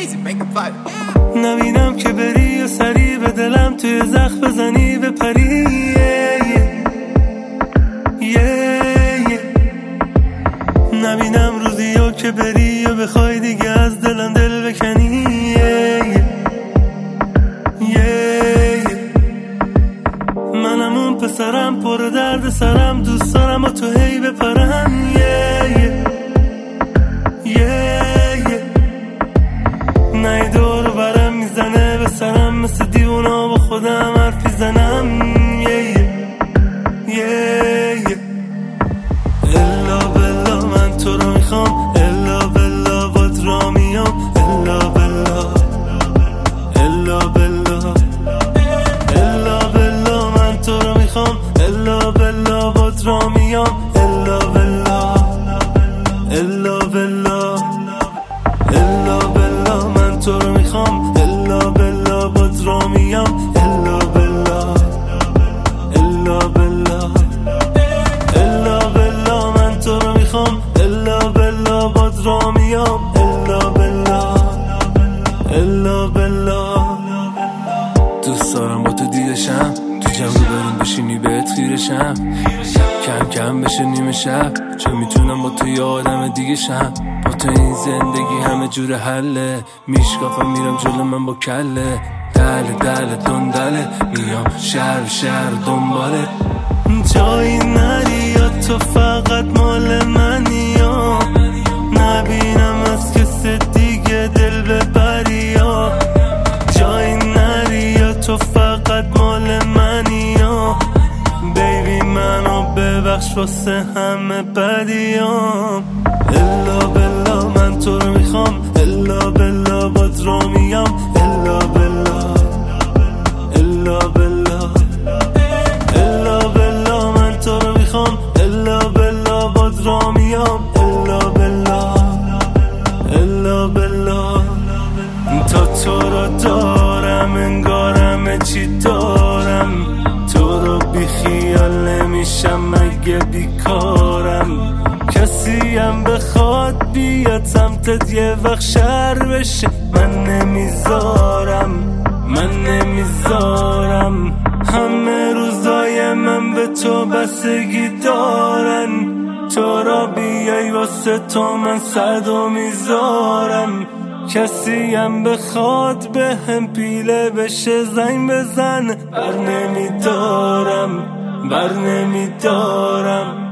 نبینم که بری و سری به دلم توی زخم بزنی بپری نبینم روزیو که بری و بخوای دیگه از دلم دل بکنی منم اون پسرم پر درد سرم، دوست دارم و تو هی بپرم نه دور برم میزنه به سرم، مثل دیونا با خودم حرفی زنم الا بلا من تو رو میخوام، الا بلا باد را میام، الا بلا الا بلا الا بلا من تو رو میخوام، الا بلا باد را میام، الا بلا الا بلا الا بلا من تو رو میخوام، الا بلا باد را میام، الا بلا الا بلا الا بلا من تو رو میخوام، الا بلا باد را میام، الا بلا الا بلا دوست دارم با تو دیدشم، تو جمع بریم بشینی بهت خیرشم، کم کم بشه نیمه شب، چون میتونم با تو یه آدم دیگه شم، با تو این زندگی همه جور حله، میشکافم میرم جلو من با کله، دله دله دندله میام شهر شهر دنباله، جایی نری یا تو فقط مال منی یا نبینم از کسی دیگه دل ببری یا جایی نری یا تو فقط مال منی یا بیبی منو ببخش واسه همه بدیام، الا بلا من تو رو میخوام، الا بلا باد رو میام، الا بلا الا بلا الا بلا من تو رو میخوام، الا بلا باد رو میام، الا بلا الا بلا تا تو رو دارم انگارم چی دارم، تو رو بی خیال نمیشم مگه بیکارم، کسی هم بخواد بیاد سمتت یه وقت شر بشه، من نمیذارم همه روزای من به تو بستگی دارن، تو را بیای واسه تو من صدو میذارم، کسی هم بخواد به هم پیله بشه زنگ بزن، بر نمیدارم